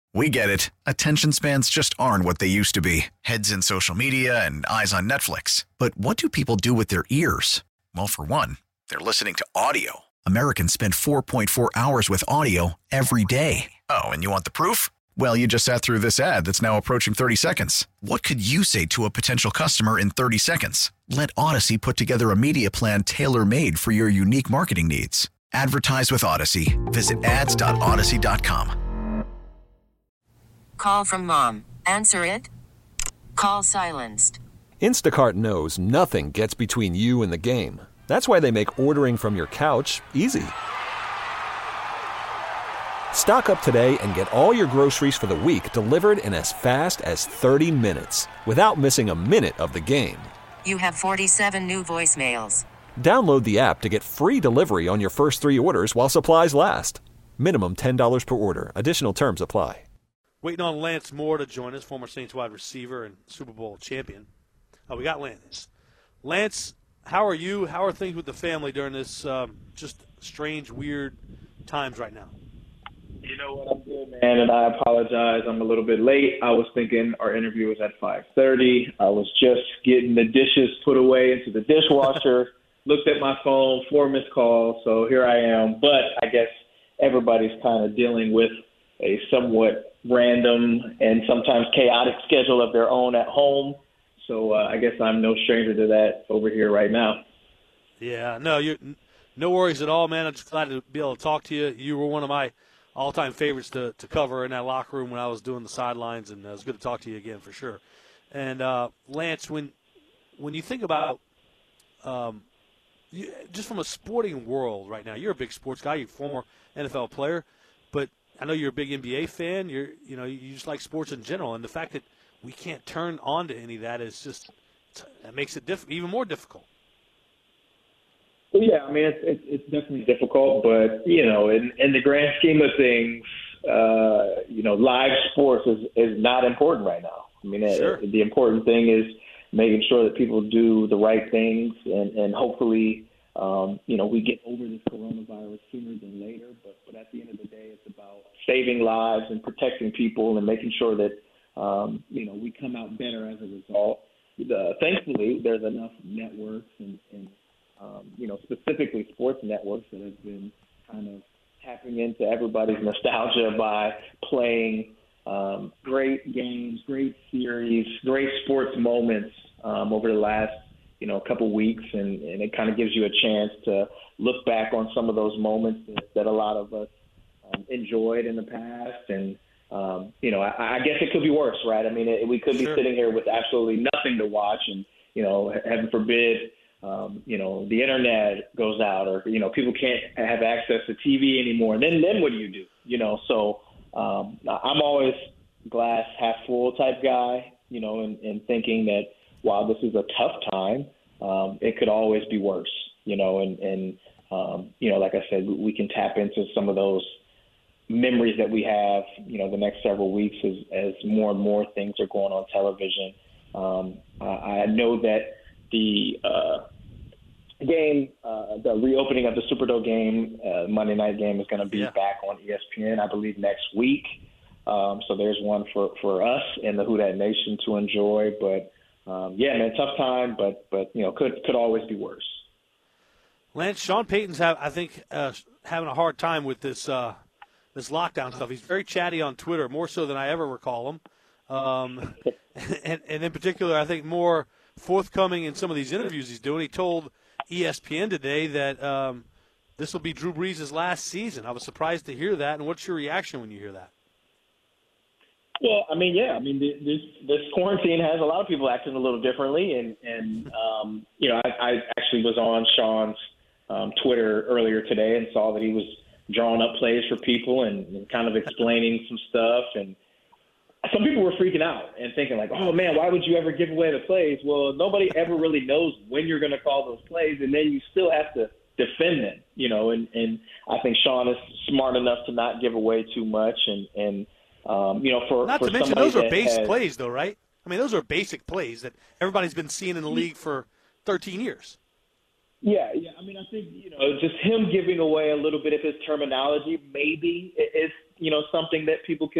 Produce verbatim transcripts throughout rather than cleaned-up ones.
We get it. Attention spans just aren't what they used to be. Heads in social media and eyes on Netflix. But what do people do with their ears? Well, for one, they're listening to audio. Americans spend four point four hours with audio every day. Oh, and you want the proof? Well, you just sat through this ad that's now approaching thirty seconds. What could you say to a potential customer in thirty seconds? Let Odyssey put together a media plan tailor-made for your unique marketing needs. Advertise with Odyssey. Visit ads dot odyssey dot com. Call from mom. Answer it. Call silenced. Instacart knows nothing gets between you and the game. That's why they make ordering from your couch easy. Stock up today and get all your groceries for the week delivered in as fast as thirty minutes without missing a minute of the game. You have forty-seven new voicemails. Download the app to get free delivery on your first three orders while supplies last. Minimum ten dollars per order. Additional terms apply. Waiting on Lance Moore to join us, former Saints wide receiver and Super Bowl champion. Oh, we got Lance. Lance, how are you? How are things with the family during this um, just strange, weird times right now? You know what, I'm good, man, and I apologize. I'm a little bit late. I was thinking our interview was at five thirty. I was just getting the dishes put away into the dishwasher, looked at my phone, four missed calls, so here I am. But I guess everybody's kind of dealing with a somewhat random and sometimes chaotic schedule of their own at home. So uh, I guess I'm no stranger to that over here right now. Yeah, no, you no worries at all, man. I'm just glad to be able to talk to you. You were one of my all-time favorites to, to cover in that locker room when I was doing the sidelines, and it was good to talk to you again for sure. And uh, Lance, when when you think about um, you, just from a sporting world right now, you're a big sports guy, you're a former N F L player, but I know you're a big N B A fan. You're, you know, you just like sports in general, and the fact that we can't turn on to any of that is just that makes it diff- even more difficult. Well, yeah, I mean, it's, it's it's definitely difficult, but you know, in in the grand scheme of things, uh, you know, live sports is is not important right now. I mean, sure. it, the important thing is making sure that people do the right things, and and hopefully. Um, you know, we get over this coronavirus sooner than later, but, but at the end of the day, it's about saving lives and protecting people and making sure that, um, you know, we come out better as a result. The, thankfully, there's enough networks and, and um, you know, specifically sports networks that have been kind of tapping into everybody's nostalgia by playing um, great games, great series, great sports moments um, over the last you know, a couple weeks, and, and it kind of gives you a chance to look back on some of those moments that, that a lot of us um, enjoyed in the past. And, um, you know, I, I guess it could be worse, right? I mean, it, we could be sure. sitting here with absolutely nothing to watch and, you know, heaven forbid, um, you know, the internet goes out or, you know, people can't have access to T V anymore. And then, then what do you do? You know, so um, I'm always glass half full type guy, you know, and, and thinking that, while this is a tough time, um, it could always be worse, you know, and, and um, you know, like I said, we can tap into some of those memories that we have, you know, the next several weeks as, as more and more things are going on television. Um, I, I know that the uh, game, uh, the reopening of the Superdome game, uh, Monday night game is going to be yeah. back on E S P N, I believe, next week. Um, so there's one for, for us and the Who Dat Nation to enjoy, but Um, yeah, man, tough time, but but you know, could could always be worse. Lance, Sean Payton's have I think uh, having a hard time with this uh, this lockdown stuff. He's very chatty on Twitter, more so than I ever recall him, um, and, and in particular, I think more forthcoming in some of these interviews he's doing. He told E S P N today that um, this will be Drew Brees' last season. I was surprised to hear that. And what's your reaction when you hear that? Well, I mean, yeah, I mean, this this quarantine has a lot of people acting a little differently, and and um, you know, I, I actually was on Sean's um, Twitter earlier today and saw that he was drawing up plays for people and, and kind of explaining some stuff, and some people were freaking out and thinking like, oh man, why would you ever give away the plays? Well, nobody ever really knows when you're going to call those plays, and then you still have to defend them, you know. And, and I think Sean is smart enough to not give away too much, and and. Um, you know, for not for to mention those are base has, plays, though, right? I mean, those are basic plays that everybody's been seeing in the league for thirteen years. Yeah, yeah. I mean, I think you know, just him giving away a little bit of his terminology, maybe is you know something that people could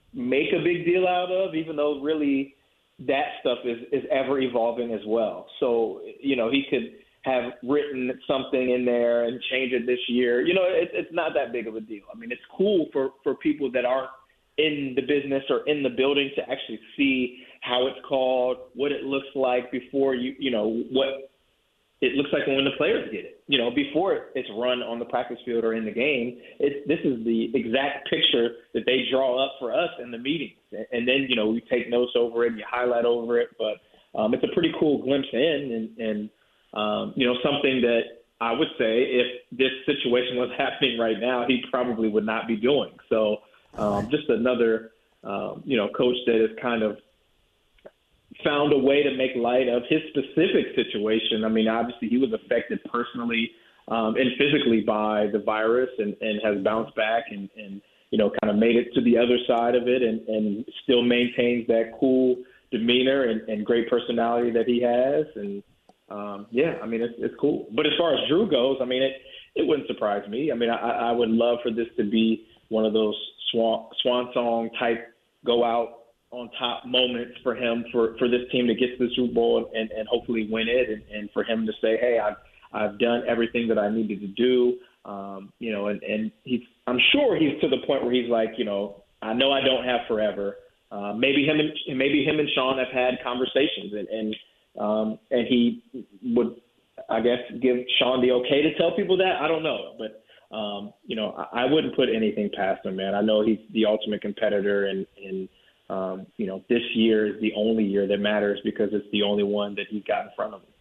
make a big deal out of, even though really that stuff is, is ever evolving as well. So, you know, he could have written something in there and change it this year. You know, it, it's not that big of a deal. I mean, it's cool for, for people that aren't in the business or in the building to actually see how it's called, what it looks like before you, you know, what it looks like when the players get it. You know, before it's run on the practice field or in the game, it's, this is the exact picture that they draw up for us in the meetings. And then, you know, we take notes over it and you highlight over it. But um, it's a pretty cool glimpse in and, and um, you know, something that I would say if this situation was happening right now, he probably would not be doing. So um, just another, um, you know, coach that has kind of found a way to make light of his specific situation. I mean, obviously he was affected personally um, and physically by the virus and, and has bounced back and, and, you know, kind of made it to the other side of it and, and still maintains that cool demeanor and, and great personality that he has. And, um, yeah, I mean, it's, it's cool. But as far as Drew goes, I mean, it, it wouldn't surprise me. I mean, I, I would love for this to be one of those swan, swan song type go out on top moments for him, for, for this team to get to the Super Bowl and, and hopefully win it, and, and for him to say, hey, I've, I've done everything that I needed to do. Um, you know, and, and he's, I'm sure he's to the point where he's like, you know, I know I don't have forever. Uh, maybe him and maybe him and Sean have had conversations and, and, um, and he would, I guess, give Sean the okay to tell people that. I don't know, but um, you know, I, I wouldn't put anything past him, man. I know he's the ultimate competitor and, and, Um, you know, this year is the only year that matters because it's the only one that he's got in front of him.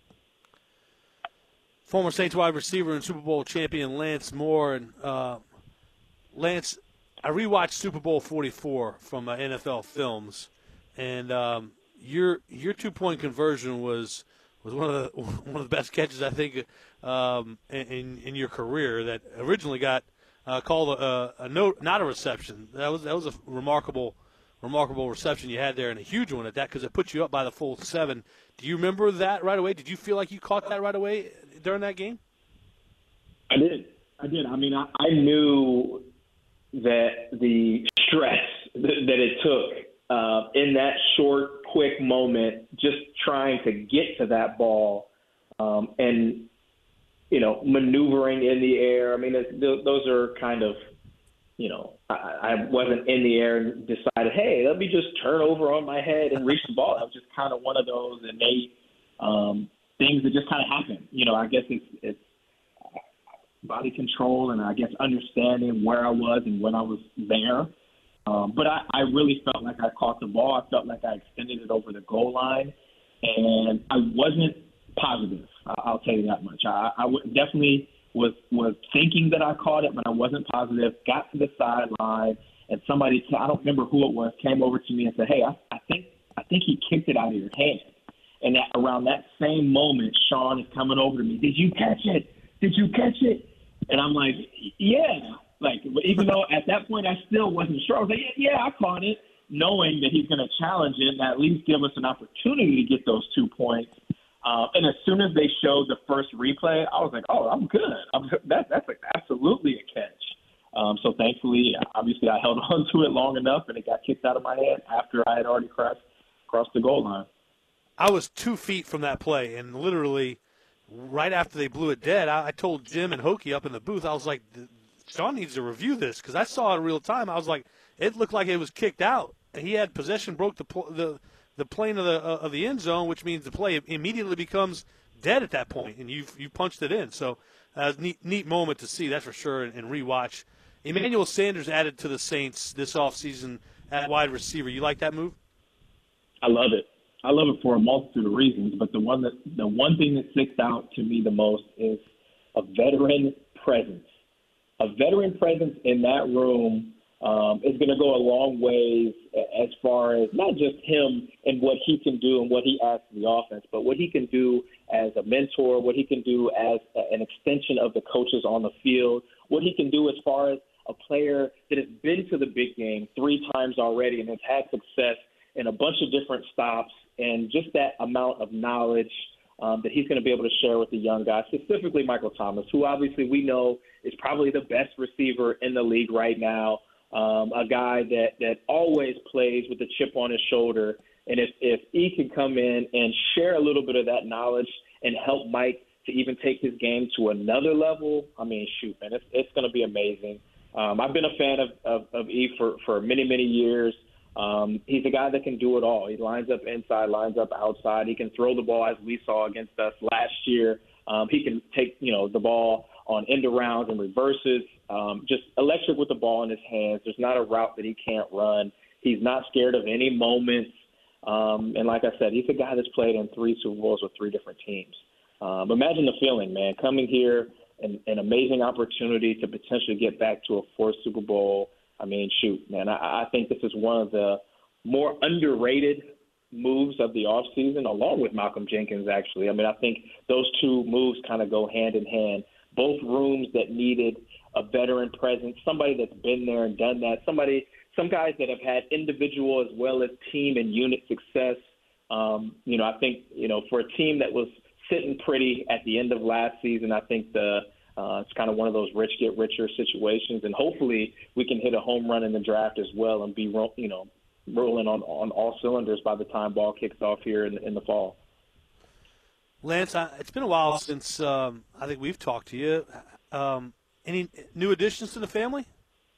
Former Saints wide receiver and Super Bowl champion Lance Moore. And uh, Lance, I rewatched Super Bowl forty-four from uh, N F L Films, and um, your your two point conversion was was one of the one of the best catches I think um, in in your career. That originally got uh, called a, a note, not a reception. That was that was a remarkable. Remarkable reception you had there, and a huge one at that because it put you up by the full seven. Do you remember that right away? Did you feel like you caught that right away during that game? I did. I did. I mean, I, I knew that the stress that it took uh, in that short, quick moment, just trying to get to that ball um, and, you know, maneuvering in the air. I mean, it's, those are kind of, you know, I, I wasn't in the air and decided, hey, let me just turn over on my head and reach the ball. That was just kind of one of those innate um, things that just kind of happen. You know, I guess it's, it's body control and I guess understanding where I was and when I was there. Um, but I, I really felt like I caught the ball. I felt like I extended it over the goal line, and I wasn't positive. I'll tell you that much. I, I would definitely – was was thinking that I caught it, but I wasn't positive, got to the sideline, and somebody, I don't remember who it was, came over to me and said, hey, I, I think I think he kicked it out of your hand. And that, around that same moment, Sean is coming over to me, did you catch it? Did you catch it? And I'm like, yeah. Like, even though at that point I still wasn't sure. I was like, yeah, yeah I caught it, knowing that he's going to challenge it and at least give us an opportunity to get those two points. Uh, and as soon as they showed the first replay, I was like, oh, I'm good. I'm, that, that's like absolutely a catch. Um, so thankfully, obviously, I held on to it long enough, and it got kicked out of my hand after I had already crossed, crossed the goal line. I was two feet from that play, and literally right after they blew it dead, I, I told Jim and Hokie up in the booth, I was like, Sean needs to review this because I saw it in real time. I was like, it looked like it was kicked out. He had possession, broke the the – the plane of the uh, of the end zone, which means the play immediately becomes dead at that point, and you've you punched it in. So, uh, neat neat moment to see, that's for sure, and, and rewatch. Emmanuel Sanders added to the Saints this offseason at wide receiver. You like that move? I love it. I love it for a multitude of reasons, but the one that the one thing that sticks out to me the most is a veteran presence. A veteran presence in that room um, is going to go a long ways as far as not just him and what he can do and what he adds to the offense, but what he can do as a mentor, what he can do as an extension of the coaches on the field, what he can do as far as a player that has been to the big game three times already and has had success in a bunch of different stops, and just that amount of knowledge um, that he's going to be able to share with the young guys, specifically Michael Thomas, who obviously we know is probably the best receiver in the league right now. um, a guy that, that always plays with a chip on his shoulder. And if, if E can come in and share a little bit of that knowledge and help Mike to even take his game to another level, I mean, shoot, man, it's, it's going to be amazing. Um, I've been a fan of, of, of E for, for many, many years. Um, he's a guy that can do it all. He lines up inside, lines up outside. He can throw the ball, as we saw against us last year. Um, he can take, you know, the ball on end arounds and reverses, um, just electric with the ball in his hands. There's not a route that he can't run. He's not scared of any moments. Um, and like I said, he's a guy that's played in three Super Bowls with three different teams. Um, imagine the feeling, man, coming here, and an amazing opportunity to potentially get back to a fourth Super Bowl. I mean, shoot, man, I, I think this is one of the more underrated moves of the offseason, along with Malcolm Jenkins, actually. I mean, I think those two moves kind of go hand in hand. Both rooms that needed a veteran presence, somebody that's been there and done that, somebody – some guys that have had individual as well as team and unit success. Um, you know, I think, you know, for a team that was sitting pretty at the end of last season, I think the uh, it's kind of one of those rich get richer situations. And hopefully we can hit a home run in the draft as well and be, you know, rolling on, on all cylinders by the time ball kicks off here in, in the fall. Lance, I, it's been a while since um, I think we've talked to you. Um, any new additions to the family?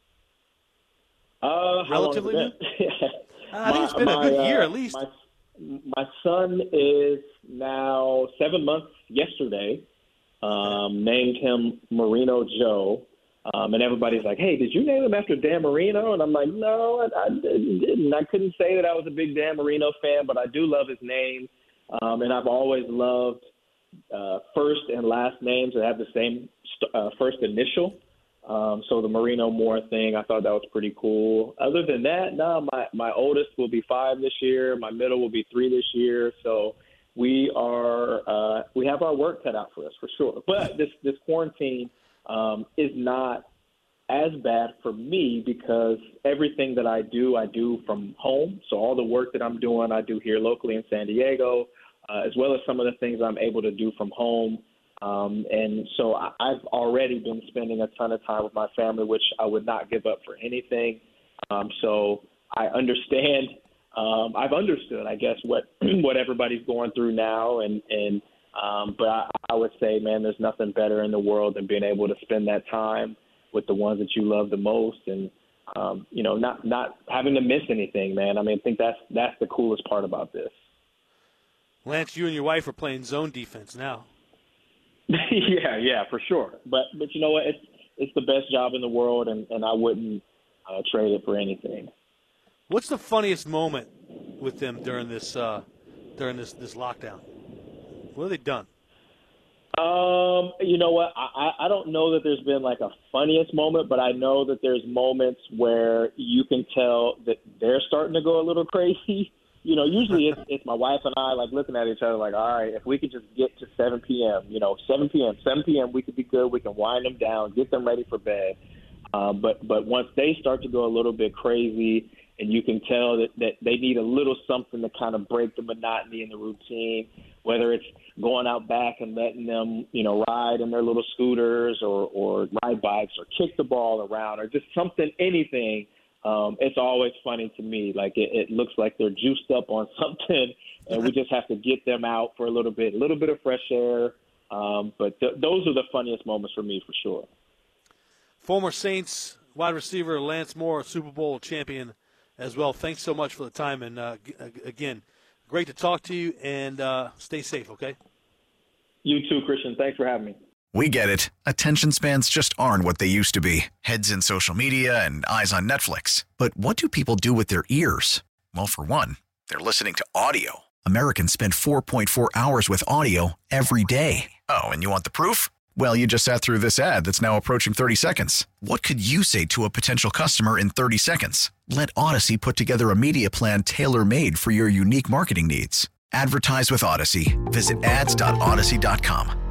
Uh, Relatively new? I think it's been my, a good year uh, at least. My, my son is now seven months yesterday. Um, named him Marino Joe. Um, and everybody's like, hey, did you name him after Dan Marino? And I'm like, no, I, I didn't. I couldn't say that I was a big Dan Marino fan, but I do love his name. Um, and I've always loved uh, first and last names that have the same uh, first initial. Um, so the Marino Moore thing, I thought that was pretty cool. Other than that, no, my, my oldest will be five this year. My middle will be three this year. So we are uh, we have our work cut out for us for sure. But this, this quarantine um, is not as bad for me because everything that I do, I do from home. So all the work that I'm doing, I do here locally in San Diego, uh, as well as some of the things I'm able to do from home. Um, and so I, I've already been spending a ton of time with my family, which I would not give up for anything. Um, so I understand. Um, I've understood, I guess, what what everybody's going through now. And, and um, but I, I would say, man, there's nothing better in the world than being able to spend that time with the ones that you love the most, and um, you know, not not having to miss anything, man. I mean, I think that's that's the coolest part about this. Lance, you and your wife are playing zone defense now. yeah, yeah, for sure. But but you know what? It's it's the best job in the world, and, and I wouldn't uh, trade it for anything. What's the funniest moment with them during this uh, during this, this lockdown? What have they done? Um, you know what? I, I don't know that there's been like a funniest moment, but I know that there's moments where you can tell that they're starting to go a little crazy. You know, usually it's, it's my wife and I like looking at each other like, all right, if we could just get to seven p.m., you know, seven p.m., seven p.m., we could be good. We can wind them down, get them ready for bed. Um, but but once they start to go a little bit crazy, and you can tell that, that they need a little something to kind of break the monotony in the routine, whether it's going out back and letting them, you know, ride in their little scooters or, or ride bikes or kick the ball around or just something, anything. Um, it's always funny to me. Like it, it looks like they're juiced up on something, and we just have to get them out for a little bit, a little bit of fresh air. Um, but th- those are the funniest moments for me, for sure. Former Saints wide receiver Lance Moore, Super Bowl champion as well. Thanks so much for the time, and uh, g- again, great to talk to you. And uh, stay safe, okay? You too, Christian. Thanks for having me. We get it. Attention spans just aren't what they used to be. Heads in social media and eyes on Netflix. But what do people do with their ears? Well, for one, they're listening to audio. Americans spend four point four hours with audio every day. Oh, and you want the proof? Well, you just sat through this ad that's now approaching thirty seconds. What could you say to a potential customer in thirty seconds? Let Odyssey put together a media plan tailor-made for your unique marketing needs. Advertise with Odyssey. Visit ads dot odyssey dot com.